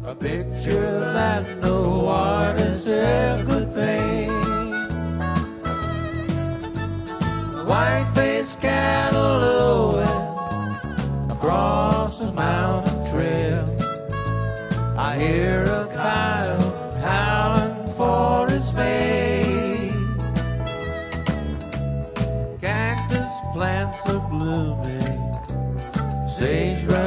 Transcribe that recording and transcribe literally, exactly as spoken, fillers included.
a picture that no artist ever could paint. White-faced cattle lowing across the mountain trail. I hear a coyote howling for his mate. Cactus plants are blooming, sage